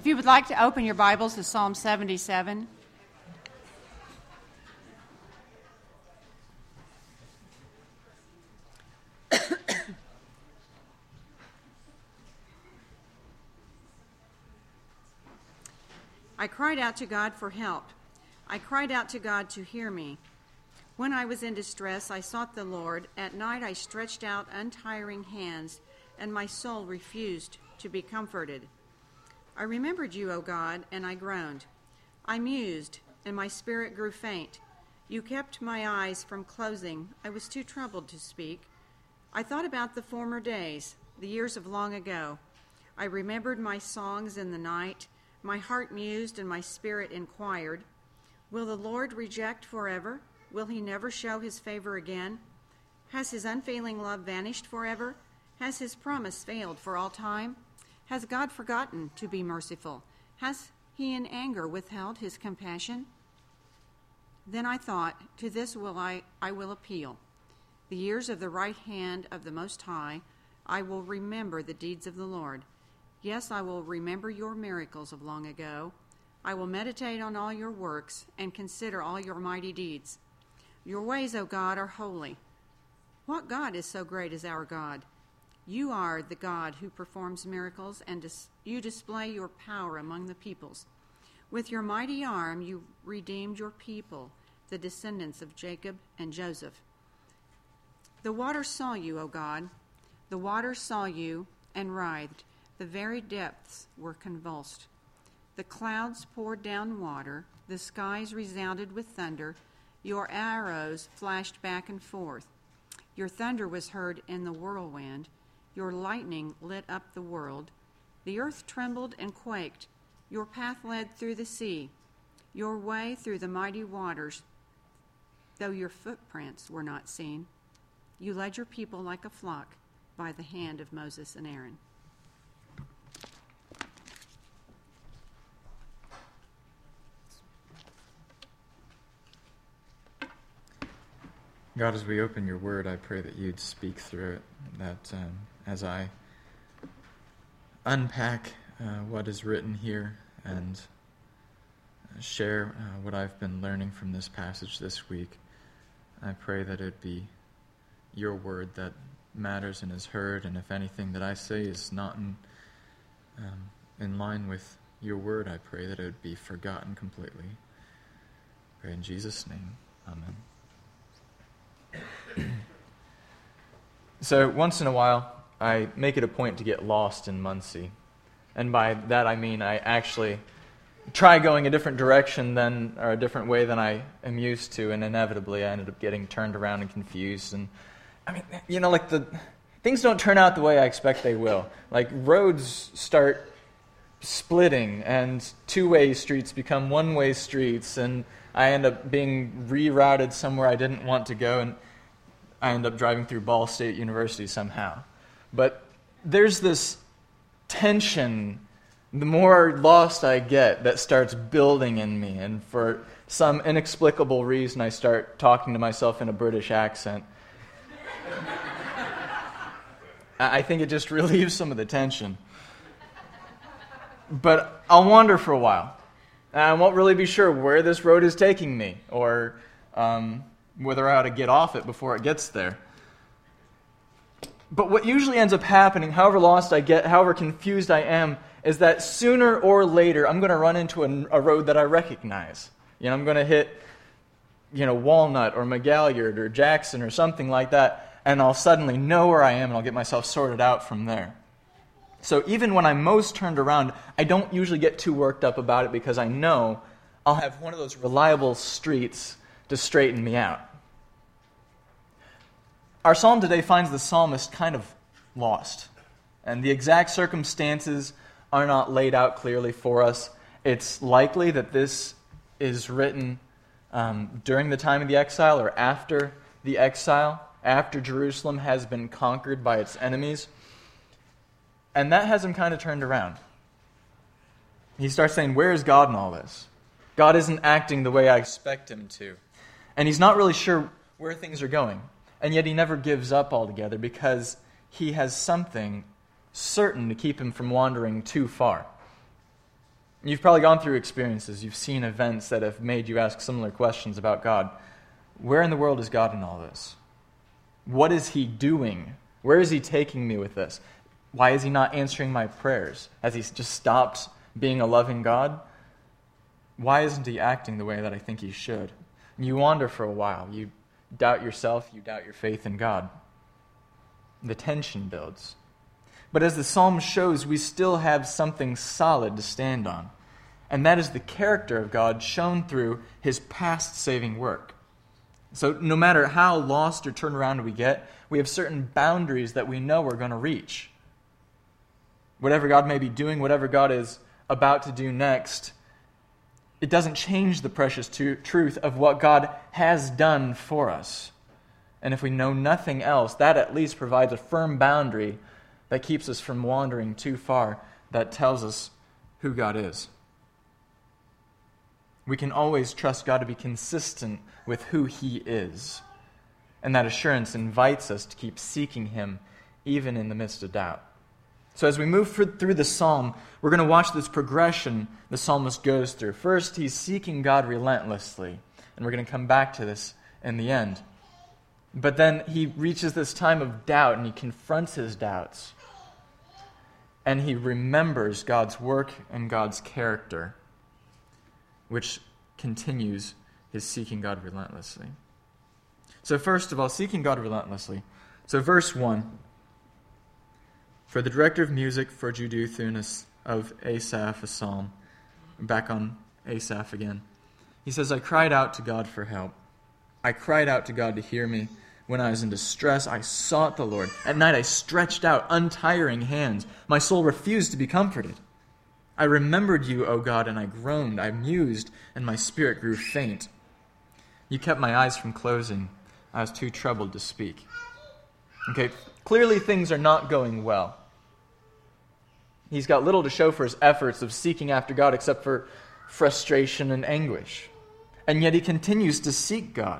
If you would like to open your Bibles to Psalm 77. I cried out to God for help. I cried out to God to hear me. When I was in distress, I sought the Lord. At night I stretched out untiring hands, and my soul refused to be comforted. I remembered you, O God, and I groaned. I mused, and my spirit grew faint. You kept my eyes from closing. I was too troubled to speak. I thought about the former days, the years of long ago. I remembered my songs in the night. My heart mused, and my spirit inquired, will the Lord reject forever? Will he never show his favor again? Has his unfailing love vanished forever? Has his promise failed for all time? Has God forgotten to be merciful? Has he in anger withheld his compassion? Then I thought, to this I will appeal. The years of the right hand of the Most High, I will remember the deeds of the Lord. Yes, I will remember your miracles of long ago. I will meditate on all your works and consider all your mighty deeds. Your ways, O God, are holy. What God is so great as our God? You are the God who performs miracles, and you display your power among the peoples. With your mighty arm you redeemed your people, the descendants of Jacob and Joseph. The waters saw you, O God. The waters saw you and writhed. The very depths were convulsed. The clouds poured down water. The skies resounded with thunder. Your arrows flashed back and forth. Your thunder was heard in the whirlwind. Your lightning lit up the world. The earth trembled and quaked. Your path led through the sea, your way through the mighty waters, though your footprints were not seen. You led your people like a flock by the hand of Moses and Aaron. God, as we open your word, I pray that you'd speak through it, that as I unpack what is written here and share what I've been learning from this passage this week, I pray that it be your word that matters and is heard, and if anything that I say is not in line with your word, I pray that it would be forgotten completely. I pray in Jesus' name, amen. So once in a while, I make it a point to get lost in Muncie. And by that I mean I actually try going a different direction or a different way than I am used to, and inevitably I ended up getting turned around and confused. And I mean, the things don't turn out the way I expect they will. Like roads start splitting, and two-way streets become one-way streets, and I end up being rerouted somewhere I didn't want to go, and I end up driving through Ball State University somehow. But there's this tension, the more lost I get, that starts building in me, and for some inexplicable reason I start talking to myself in a British accent. I think it just relieves some of the tension. But I'll wander for a while. And I won't really be sure where this road is taking me, or whether I ought to get off it before it gets there. But what usually ends up happening, however lost I get, however confused I am, is that sooner or later I'm going to run into a road that I recognize. I'm going to hit, Walnut or McGalliard or Jackson or something like that, and I'll suddenly know where I am, and I'll get myself sorted out from there. So even when I'm most turned around, I don't usually get too worked up about it, because I know I'll have one of those reliable streets to straighten me out. Our psalm today finds the psalmist kind of lost, and the exact circumstances are not laid out clearly for us. It's likely that this is written during the time of the exile, or after the exile, after Jerusalem has been conquered by its enemies. And that has him kind of turned around. He starts saying, where is God in all this? God isn't acting the way I expect him to. And he's not really sure where things are going. And yet he never gives up altogether, because he has something certain to keep him from wandering too far. You've probably gone through experiences. You've seen events that have made you ask similar questions about God. Where in the world is God in all this? What is he doing? Where is he taking me with this? Why is he not answering my prayers? Has he just stopped being a loving God? Why isn't he acting the way that I think he should? And you wander for a while. You doubt yourself. You doubt your faith in God. The tension builds. But as the psalm shows, we still have something solid to stand on. And that is the character of God shown through his past saving work. So no matter how lost or turned around we get, we have certain boundaries that we know we're going to reach. Whatever God may be doing, whatever God is about to do next, it doesn't change the precious truth of what God has done for us. And if we know nothing else, that at least provides a firm boundary that keeps us from wandering too far, that tells us who God is. We can always trust God to be consistent with who he is. And that assurance invites us to keep seeking him even in the midst of doubt. So as we move through the psalm, we're going to watch this progression the psalmist goes through. First, he's seeking God relentlessly. And we're going to come back to this in the end. But then he reaches this time of doubt and he confronts his doubts. And he remembers God's work and God's character, which continues his seeking God relentlessly. So first of all, seeking God relentlessly. So verse 1. For the director of music for Jeduthun of Asaph, a psalm. Back on Asaph again. He says, I cried out to God for help. I cried out to God to hear me. When I was in distress, I sought the Lord. At night I stretched out untiring hands. My soul refused to be comforted. I remembered you, O God, and I groaned. I mused, and my spirit grew faint. You kept my eyes from closing. I was too troubled to speak. Okay, clearly things are not going well. He's got little to show for his efforts of seeking after God except for frustration and anguish. And yet he continues to seek God.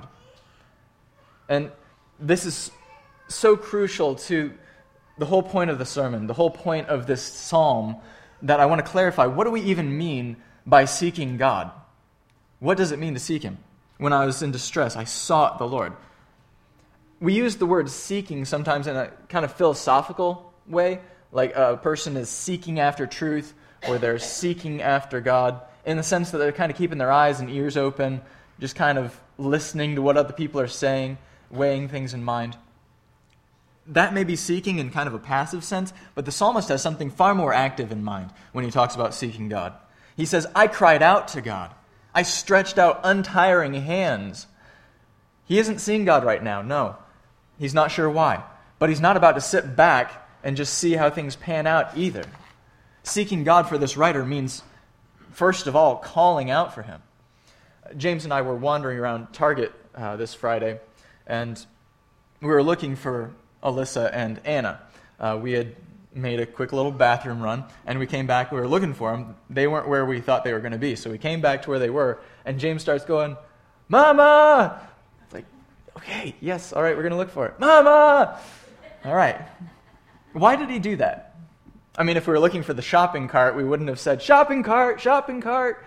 And this is so crucial to the whole point of the sermon, the whole point of this psalm, that I want to clarify. What do we even mean by seeking God? What does it mean to seek him? When I was in distress, I sought the Lord. We use the word seeking sometimes in a kind of philosophical way, like a person is seeking after truth or they're seeking after God, in the sense that they're kind of keeping their eyes and ears open, just kind of listening to what other people are saying, weighing things in mind. That may be seeking in kind of a passive sense, but the psalmist has something far more active in mind when he talks about seeking God. He says, I cried out to God. I stretched out untiring hands. He isn't seeing God right now, no. He's not sure why. But he's not about to sit back and just see how things pan out either. Seeking God for this writer means, first of all, calling out for him. James and I were wandering around Target this Friday, and we were looking for Alyssa and Anna. We had made a quick little bathroom run, and we came back. We were looking for them. They weren't where we thought they were going to be, so we came back to where they were, and James starts going, Mama! It's like, okay, yes, all right, we're going to look for it. Mama! All right. Why did he do that? I mean, if we were looking for the shopping cart, we wouldn't have said, shopping cart, shopping cart.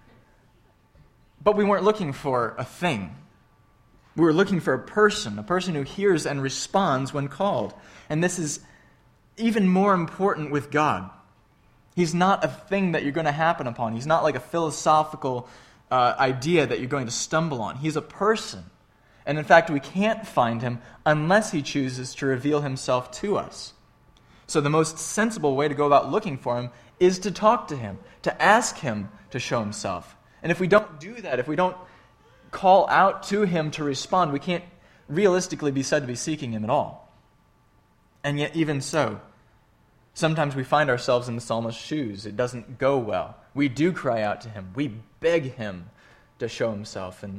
But we weren't looking for a thing. We were looking for a person who hears and responds when called. And this is even more important with God. He's not a thing that you're going to happen upon. He's not like a philosophical idea that you're going to stumble on. He's a person. And in fact, we can't find him unless he chooses to reveal himself to us. So the most sensible way to go about looking for him is to talk to him, to ask him to show himself. And if we don't do that, if we don't call out to him to respond, we can't realistically be said to be seeking him at all. And yet, even so, sometimes we find ourselves in the psalmist's shoes. It doesn't go well. We do cry out to him. We beg him to show himself. And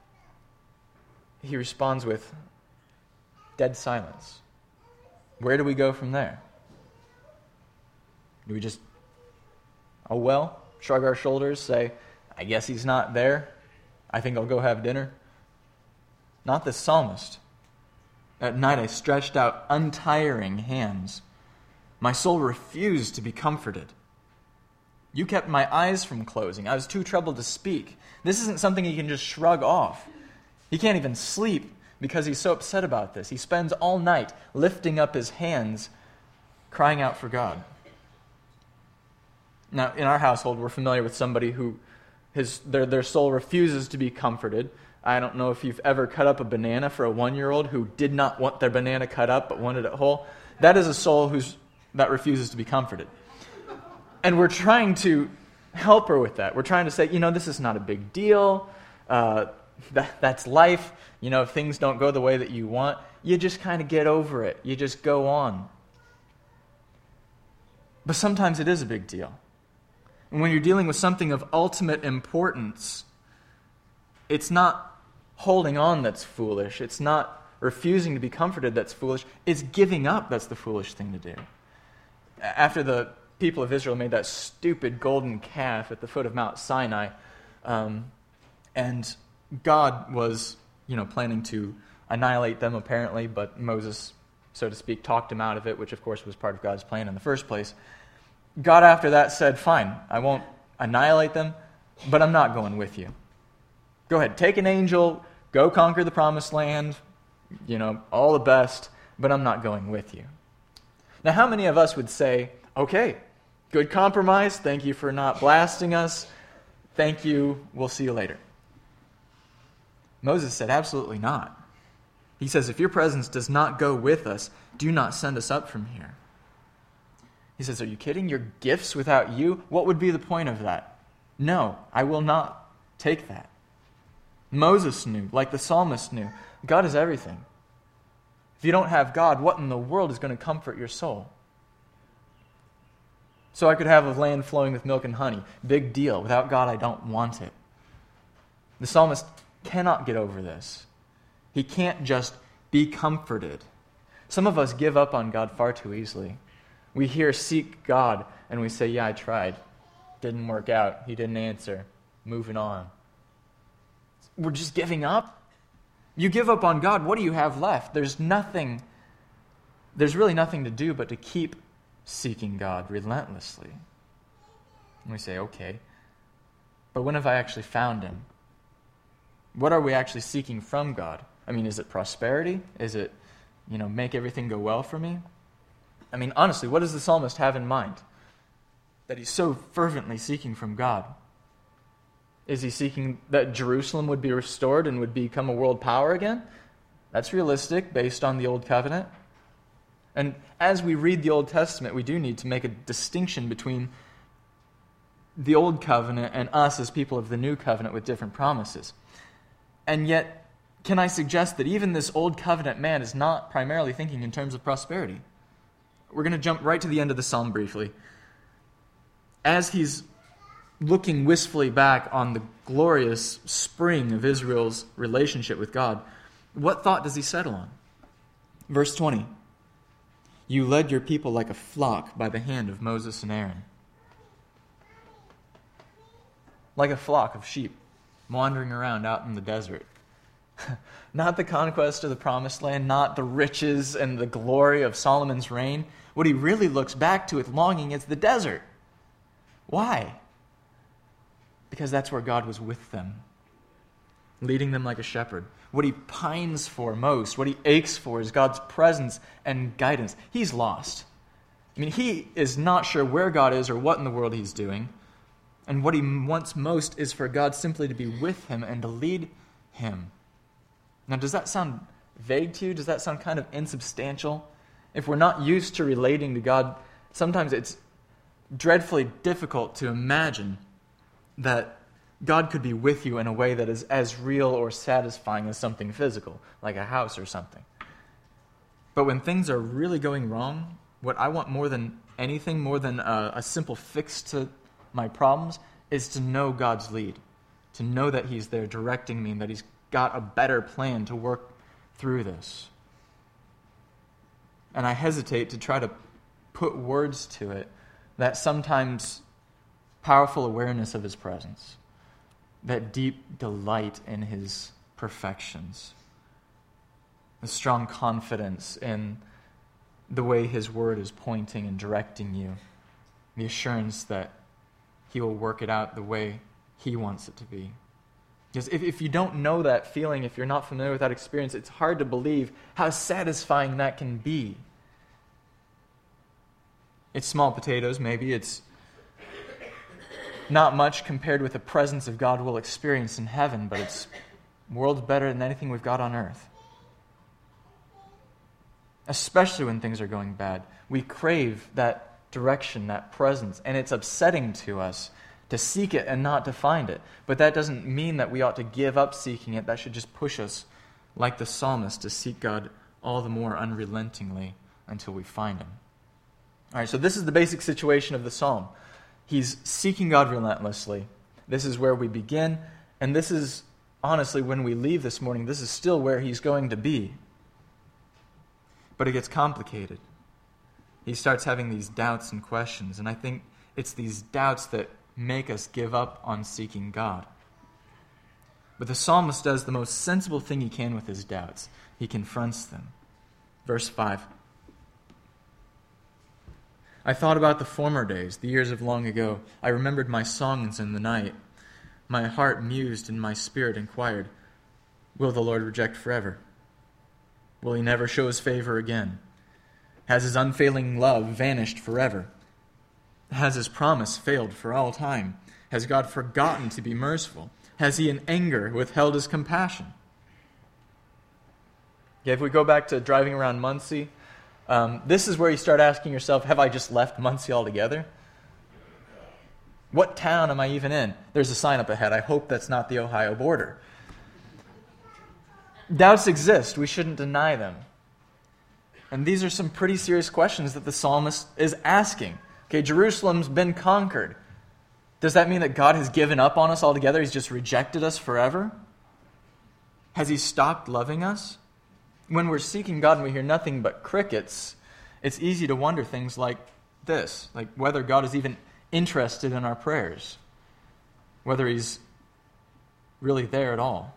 he responds with dead silence. Where do we go from there? Do we just, oh well, shrug our shoulders, say, I guess he's not there. I think I'll go have dinner? Not the psalmist. At night I stretched out untiring hands. My soul refused to be comforted. You kept my eyes from closing. I was too troubled to speak. This isn't something he can just shrug off. He can't even sleep because he's so upset about this. He spends all night lifting up his hands, crying out for God. Now, in our household, we're familiar with somebody who their soul refuses to be comforted. I don't know if you've ever cut up a banana for a 1-year-old who did not want their banana cut up but wanted it whole. That is a soul that refuses to be comforted. And we're trying to help her with that. We're trying to say, this is not a big deal. That's life. If things don't go the way that you want, you just kind of get over it. You just go on. But sometimes it is a big deal. And when you're dealing with something of ultimate importance, it's not holding on that's foolish. It's not refusing to be comforted that's foolish. It's giving up that's the foolish thing to do. After the people of Israel made that stupid golden calf at the foot of Mount Sinai, and God was, planning to annihilate them apparently, but Moses, so to speak, talked him out of it, which of course was part of God's plan in the first place. God after that said, fine, I won't annihilate them, but I'm not going with you. Go ahead, take an angel, go conquer the promised land, all the best, but I'm not going with you. Now, how many of us would say, okay, good compromise, thank you for not blasting us, thank you, we'll see you later. Moses said, absolutely not. He says, if your presence does not go with us, do not send us up from here. He says, are you kidding? Your gifts without you? What would be the point of that? No, I will not take that. Moses knew, like the psalmist knew, God is everything. If you don't have God, what in the world is going to comfort your soul? So I could have a land flowing with milk and honey. Big deal. Without God, I don't want it. The psalmist cannot get over this. He can't just be comforted. Some of us give up on God far too easily. We hear seek God, and we say, yeah, I tried. Didn't work out. He didn't answer. Moving on. We're just giving up. You give up on God, what do you have left? There's really nothing to do but to keep seeking God relentlessly. And we say, okay, but when have I actually found Him? What are we actually seeking from God? Is it prosperity? Is it, make everything go well for me? Honestly, what does the psalmist have in mind that he's so fervently seeking from God? Is he seeking that Jerusalem would be restored and would become a world power again? That's realistic based on the Old Covenant. And as we read the Old Testament, we do need to make a distinction between the Old Covenant and us as people of the New Covenant with different promises. And yet, can I suggest that even this Old Covenant man is not primarily thinking in terms of prosperity? We're going to jump right to the end of the psalm briefly. As he's looking wistfully back on the glorious spring of Israel's relationship with God, what thought does he settle on? Verse 20. You led your people like a flock by the hand of Moses and Aaron. Like a flock of sheep wandering around out in the desert. Not the conquest of the promised land, not the riches and the glory of Solomon's reign. What he really looks back to with longing is the desert. Why? Because that's where God was with them, leading them like a shepherd. What he pines for most, what he aches for, is God's presence and guidance. He's lost. He is not sure where God is or what in the world he's doing. And what he wants most is for God simply to be with him and to lead him. Now, does that sound vague to you? Does that sound kind of insubstantial? If we're not used to relating to God, sometimes it's dreadfully difficult to imagine that God could be with you in a way that is as real or satisfying as something physical, like a house or something. But when things are really going wrong, what I want more than anything, more than a simple fix to my problems, is to know God's lead, to know that he's there directing me and that he's got a better plan to work through this. And I hesitate to try to put words to it, that sometimes powerful awareness of his presence, that deep delight in his perfections, the strong confidence in the way his word is pointing and directing you, the assurance that he will work it out the way he wants it to be. Because if you don't know that feeling, if you're not familiar with that experience, it's hard to believe how satisfying that can be. It's small potatoes, maybe. It's not much compared with the presence of God we'll experience in heaven, but it's worlds better than anything we've got on earth. Especially when things are going bad. We crave that direction, that presence, and it's upsetting to us to seek it and not to find it. But that doesn't mean that we ought to give up seeking it. That should just push us, like the psalmist, to seek God all the more unrelentingly until we find him. All right, so this is the basic situation of the psalm. He's seeking God relentlessly. This is where we begin, and this is, honestly, when we leave this morning, this is still where he's going to be. But it gets complicated. He starts having these doubts and questions, and I think it's these doubts that make us give up on seeking God. But the psalmist does the most sensible thing he can with his doubts. He confronts them. Verse 5. I thought about the former days, the years of long ago. I remembered my songs in the night. My heart mused and my spirit inquired, will the Lord reject forever? Will he never show his favor again? Has his unfailing love vanished forever? Has his promise failed for all time? Has God forgotten to be merciful? Has he in anger withheld his compassion? Yeah, if we go back to driving around Muncie, this is where you start asking yourself, have I just left Muncie altogether? What town am I even in? There's a sign up ahead. I hope that's not the Ohio border. Doubts exist. We shouldn't deny them. And these are some pretty serious questions that the psalmist is asking. Okay, Jerusalem's been conquered. Does that mean that God has given up on us altogether? He's just rejected us forever? Has he stopped loving us? When we're seeking God and we hear nothing but crickets, it's easy to wonder things like this, like whether God is even interested in our prayers, whether he's really there at all.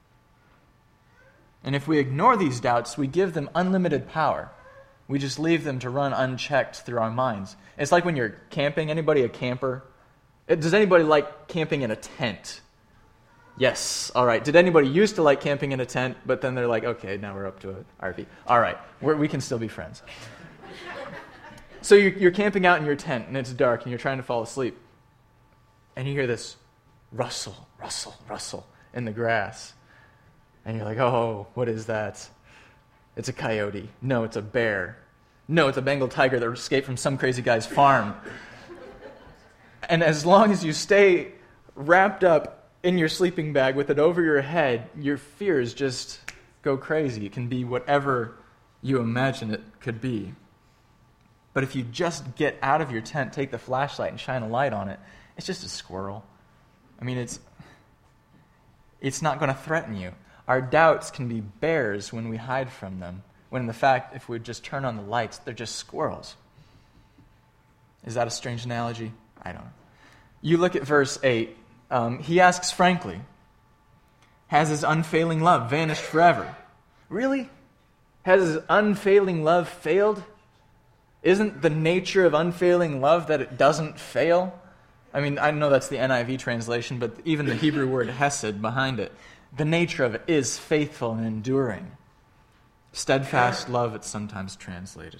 And if we ignore these doubts, we give them unlimited power. We just leave them to run unchecked through our minds. It's like when you're camping. Anybody a camper? Does anybody like camping in a tent? Yes. All right. Did anybody used to like camping in a tent, but then they're like, okay, now we're up to an RV. All right. We can still be friends. So you're camping out in your tent, and it's dark, and you're trying to fall asleep. And you hear this rustle, rustle, rustle in the grass. And you're like, oh, what is that? It's a coyote. No, it's a bear. No, it's a Bengal tiger that escaped from some crazy guy's farm. And as long as you stay wrapped up in your sleeping bag with it over your head, your fears just go crazy. It can be whatever you imagine it could be. But if you just get out of your tent, take the flashlight and shine a light on it, it's just a squirrel. I mean, it's not going to threaten you. Our doubts can be bears when we hide from them, when in fact, if we just turn on the lights, they're just squirrels. Is that a strange analogy? I don't know. You look at verse 8. He asks frankly, has his unfailing love vanished forever? Really? Has his unfailing love failed? Isn't the nature of unfailing love that it doesn't fail? I mean, I know that's the NIV translation, but even the Hebrew word hesed behind it, the nature of it is faithful and enduring. Steadfast love, it's sometimes translated.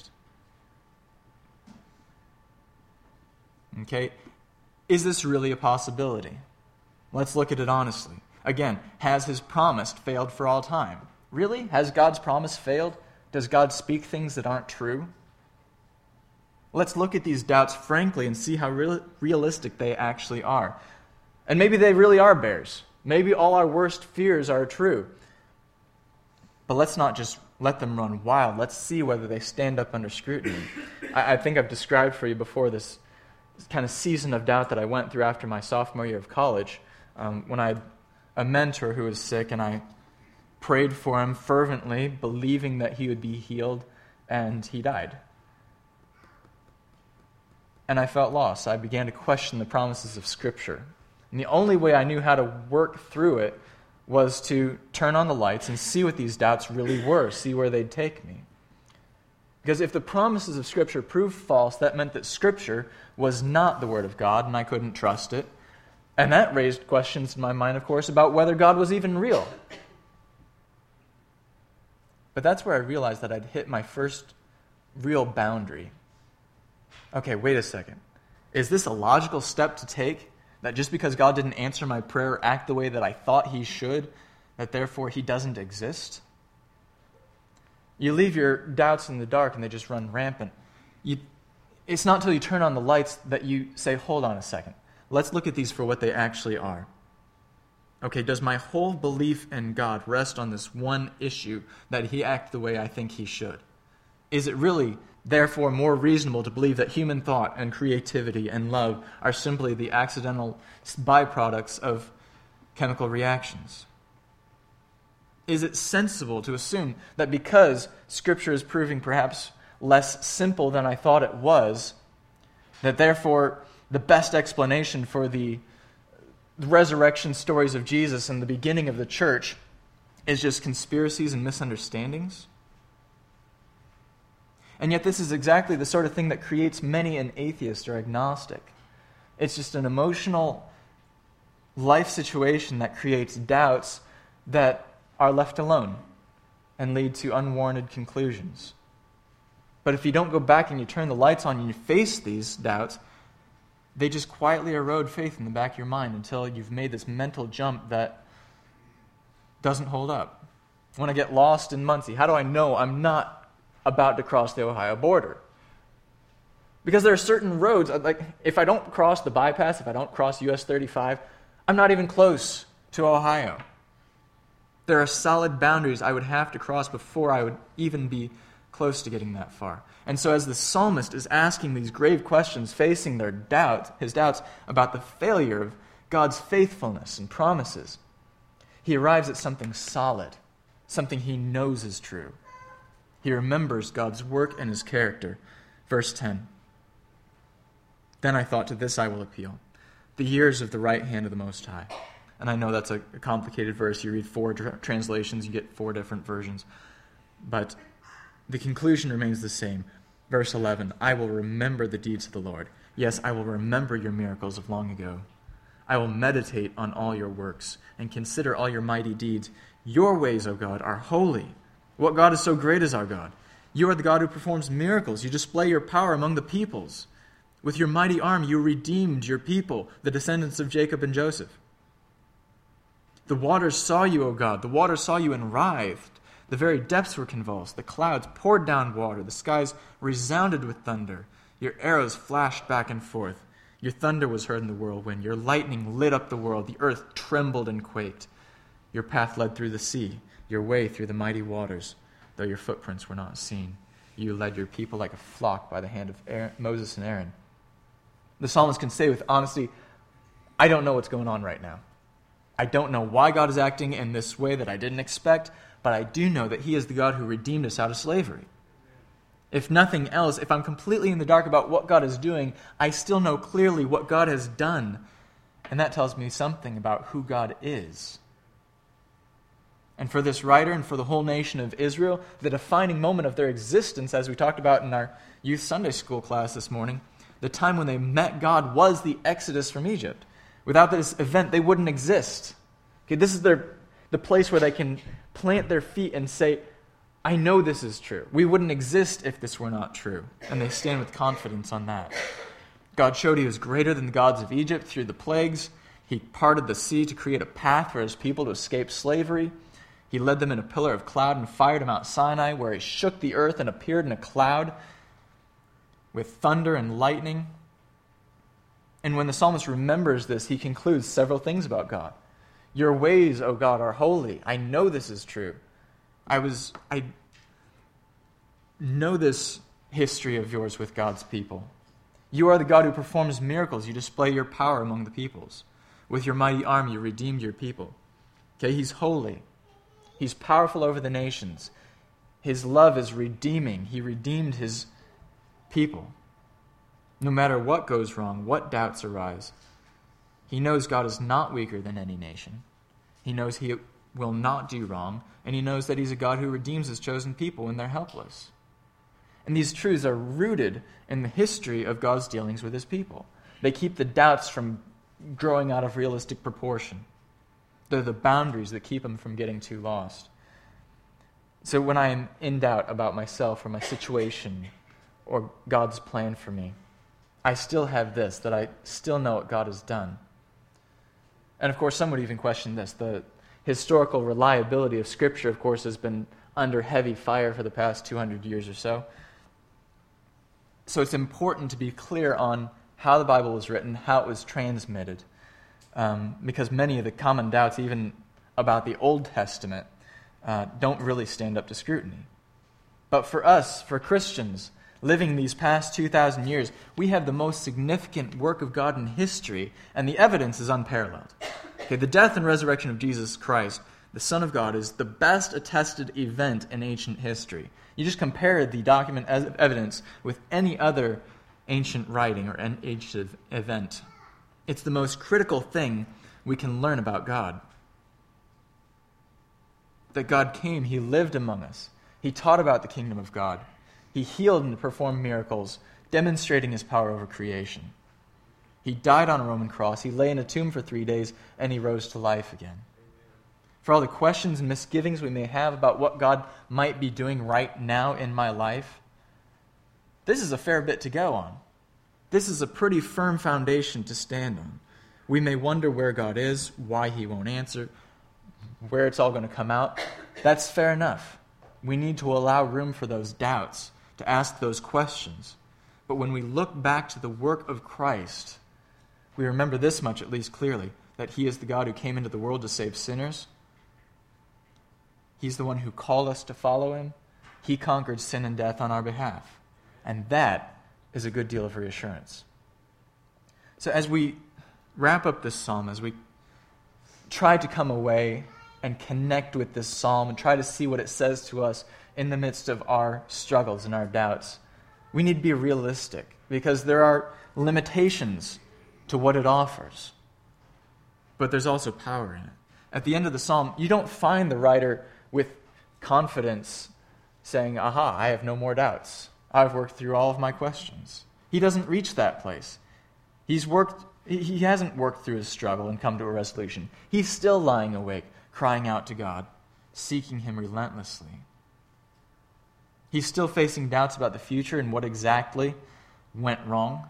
Okay, is this really a possibility? Let's look at it honestly. Again, has his promise failed for all time? Really? Has God's promise failed? Does God speak things that aren't true? Let's look at these doubts frankly and see how realistic they actually are. And maybe they really are bears. Maybe all our worst fears are true. But let's not just let them run wild. Let's see whether they stand up under scrutiny. I think I've described for you before this kind of season of doubt that I went through after my sophomore year of college, when I had a mentor who was sick, and I prayed for him fervently, believing that he would be healed, and he died. And I felt lost. I began to question the promises of Scripture. And the only way I knew how to work through it was to turn on the lights and see what these doubts really were, see where they'd take me. Because if the promises of Scripture proved false, that meant that Scripture was not the Word of God, and I couldn't trust it. And that raised questions in my mind, of course, about whether God was even real. But that's where I realized that I'd hit my first real boundary. Okay, wait a second. Is this a logical step to take? That just because God didn't answer my prayer or act the way that I thought He should, that therefore He doesn't exist? You leave your doubts in the dark and they just run rampant. It's not until you turn on the lights that you say, hold on a second. Let's look at these for what they actually are. Okay, does my whole belief in God rest on this one issue, that He acted the way I think He should? Is it really, therefore, more reasonable to believe that human thought and creativity and love are simply the accidental byproducts of chemical reactions? Is it sensible to assume that because Scripture is proving perhaps less simple than I thought it was, that therefore the best explanation for the resurrection stories of Jesus and the beginning of the church is just conspiracies and misunderstandings? And yet this is exactly the sort of thing that creates many an atheist or agnostic. It's just an emotional life situation that creates doubts that are left alone and lead to unwarranted conclusions. But if you don't go back and you turn the lights on and you face these doubts, they just quietly erode faith in the back of your mind until you've made this mental jump that doesn't hold up. When I get lost in Muncie, how do I know I'm not about to cross the Ohio border? Because there are certain roads, like if I don't cross the bypass, if I don't cross US 35, I'm not even close to Ohio. There are solid boundaries I would have to cross before I would even be close to getting that far. And so as the psalmist is asking these grave questions, facing his doubts about the failure of God's faithfulness and promises, he arrives at something solid, something he knows is true. He remembers God's work and His character. Verse 10. Then I thought, to this I will appeal, the years of the right hand of the Most High. And I know that's a complicated verse. You read 4 translations, you get 4 different versions. But the conclusion remains the same. Verse 11, I will remember the deeds of the Lord. Yes, I will remember your miracles of long ago. I will meditate on all your works and consider all your mighty deeds. Your ways, O God, are holy. What God is so great as our God? You are the God who performs miracles. You display your power among the peoples. With your mighty arm you redeemed your people, the descendants of Jacob and Joseph. The waters saw you, O God. The waters saw you and writhed. The very depths were convulsed. The clouds poured down water. The skies resounded with thunder. Your arrows flashed back and forth. Your thunder was heard in the whirlwind. Your lightning lit up the world. The earth trembled and quaked. Your path led through the sea, your way through the mighty waters, though your footprints were not seen. You led your people like a flock by the hand of Moses and Aaron. The psalmist can say with honesty, I don't know what's going on right now. I don't know why God is acting in this way that I didn't expect, but I do know that He is the God who redeemed us out of slavery. If nothing else, if I'm completely in the dark about what God is doing, I still know clearly what God has done. And that tells me something about who God is. And for this writer and for the whole nation of Israel, the defining moment of their existence, as we talked about in our youth Sunday school class this morning, the time when they met God was the Exodus from Egypt. Without this event, they wouldn't exist. Okay, this is the place where they can plant their feet and say, I know this is true. We wouldn't exist if this were not true. And they stand with confidence on that. God showed He was greater than the gods of Egypt through the plagues. He parted the sea to create a path for His people to escape slavery. He led them in a pillar of cloud and fire to Mount Sinai, where He shook the earth and appeared in a cloud with thunder and lightning. And when the psalmist remembers this, he concludes several things about God. Your ways, O God, are holy. I know this is true. I know this history of yours with God's people. You are the God who performs miracles. You display your power among the peoples. With your mighty arm, you redeemed your people. Okay, He's holy. He's powerful over the nations. His love is redeeming. He redeemed His people. No matter what goes wrong, what doubts arise, he knows God is not weaker than any nation. He knows He will not do wrong, and he knows that He's a God who redeems His chosen people when they're helpless. And these truths are rooted in the history of God's dealings with his people. They keep the doubts from growing out of realistic proportion. They're the boundaries that keep them from getting too lost. So when I am in doubt about myself or my situation or God's plan for me, I still have this, that I still know what God has done. And of course, some would even question this. The historical reliability of Scripture, of course, has been under heavy fire for the past 200 years or so. So it's important to be clear on how the Bible was written, how it was transmitted, because many of the common doubts, even about the Old Testament, don't really stand up to scrutiny. But for us, for Christians, living these past 2,000 years, we have the most significant work of God in history, and the evidence is unparalleled. Okay, the death and resurrection of Jesus Christ, the Son of God, is the best attested event in ancient history. You just compare the document evidence with any other ancient writing or an ancient event. It's the most critical thing we can learn about God. That God came, he lived among us. He taught about the kingdom of God. He healed and performed miracles, demonstrating his power over creation. He died on a Roman cross, he lay in a tomb for 3 days, and he rose to life again. For all the questions and misgivings we may have about what God might be doing right now in my life, this is a fair bit to go on. This is a pretty firm foundation to stand on. We may wonder where God is, why he won't answer, where it's all going to come out. That's fair enough. We need to allow room for those doubts, to ask those questions. But when we look back to the work of Christ, we remember this much at least clearly, that he is the God who came into the world to save sinners. He's the one who called us to follow him. He conquered sin and death on our behalf. And that is a good deal of reassurance. So as we wrap up this psalm, as we try to come away and connect with this psalm and try to see what it says to us in the midst of our struggles and our doubts, we need to be realistic because there are limitations to what it offers. But there's also power in it. At the end of the psalm, you don't find the writer with confidence saying, aha, I have no more doubts. I've worked through all of my questions. He doesn't reach that place. He hasn't worked through his struggle and come to a resolution. He's still lying awake, crying out to God, seeking him relentlessly. He's still facing doubts about the future and what exactly went wrong.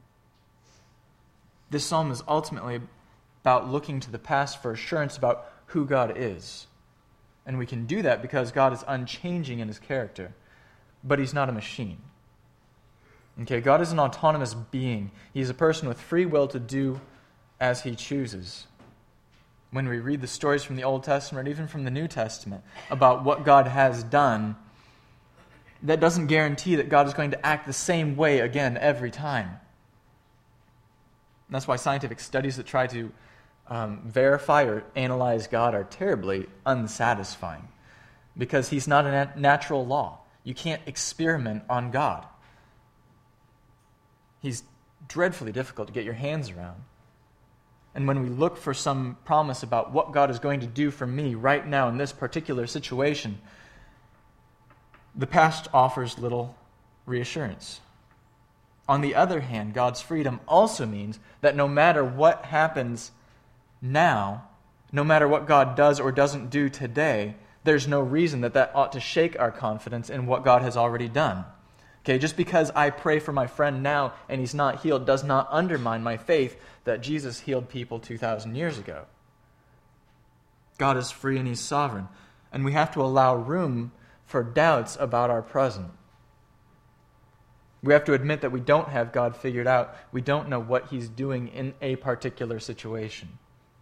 This psalm is ultimately about looking to the past for assurance about who God is. And we can do that because God is unchanging in his character, but he's not a machine. Okay, God is an autonomous being. He's a person with free will to do as he chooses. When we read the stories from the Old Testament, or even from the New Testament, about what God has done, that doesn't guarantee that God is going to act the same way again every time. That's why scientific studies that try to verify or analyze God are terribly unsatisfying, because he's not a natural law. You can't experiment on God. He's dreadfully difficult to get your hands around. And when we look for some promise about what God is going to do for me right now in this particular situation, the past offers little reassurance. On the other hand, God's freedom also means that no matter what happens now, no matter what God does or doesn't do today, there's no reason that ought to shake our confidence in what God has already done. Okay, just because I pray for my friend now and he's not healed does not undermine my faith that Jesus healed people 2,000 years ago. God is free and he's sovereign, and we have to allow room for doubts about our present. We have to admit that we don't have God figured out. We don't know what he's doing in a particular situation.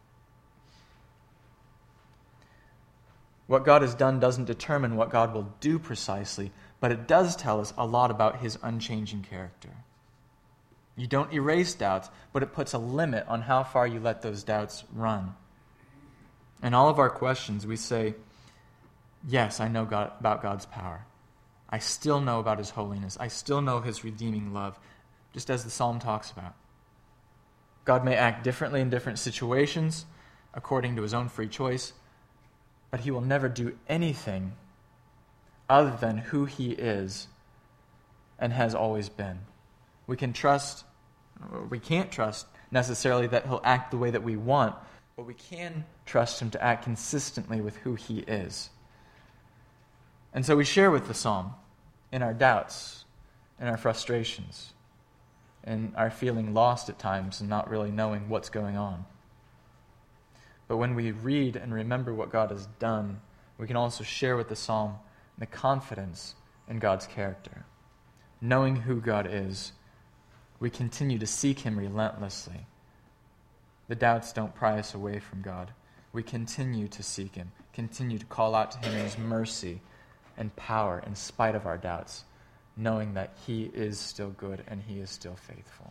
What God has done doesn't determine what God will do precisely, but it does tell us a lot about his unchanging character. You don't erase doubts, but it puts a limit on how far you let those doubts run. In all of our questions, we say, yes, I know about God's power. I still know about his holiness. I still know his redeeming love, just as the psalm talks about. God may act differently in different situations, according to his own free choice, but he will never do anything other than who he is and has always been. We can't trust necessarily that he'll act the way that we want, but we can trust him to act consistently with who he is. And so we share with the psalm in our doubts, in our frustrations, in our feeling lost at times and not really knowing what's going on. But when we read and remember what God has done, we can also share with the psalm the confidence in God's character. Knowing who God is, we continue to seek him relentlessly. The doubts don't pry us away from God. We continue to seek him, continue to call out to him in his mercy and power in spite of our doubts, knowing that he is still good and he is still faithful.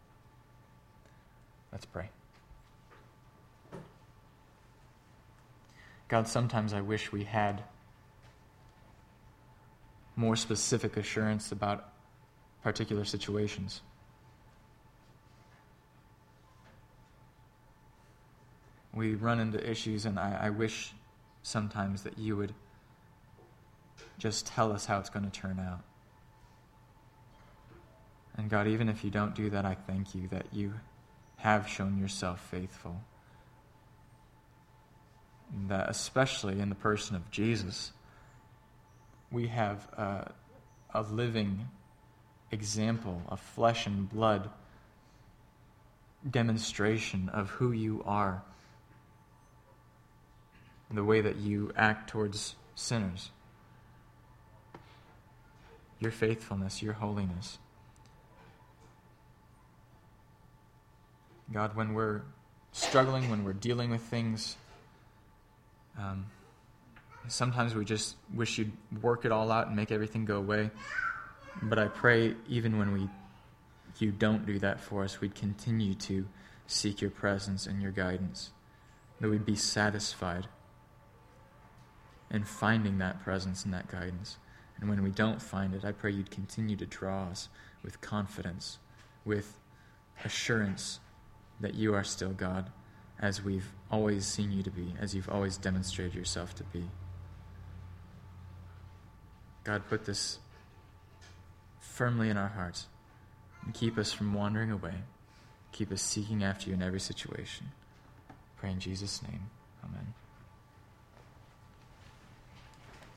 Let's pray. God, sometimes I wish we had more specific assurance about particular situations. We run into issues, and I wish sometimes that you would just tell us how it's going to turn out. And God, even if you don't do that, I thank you that you have shown yourself faithful. And that especially in the person of Jesus, we have a living example, a flesh and blood demonstration of who you are, the way that you act towards sinners, your faithfulness, your holiness. God, when we're struggling, when we're dealing with things, sometimes we just wish you'd work it all out and make everything go away. But I pray even when you don't do that for us, we'd continue to seek your presence and your guidance, that we'd be satisfied in finding that presence and that guidance. And when we don't find it, I pray you'd continue to draw us with confidence, with assurance that you are still God, as we've always seen you to be, as you've always demonstrated yourself to be. God, put this firmly in our hearts and keep us from wandering away. Keep us seeking after you in every situation. I pray in Jesus' name. Amen.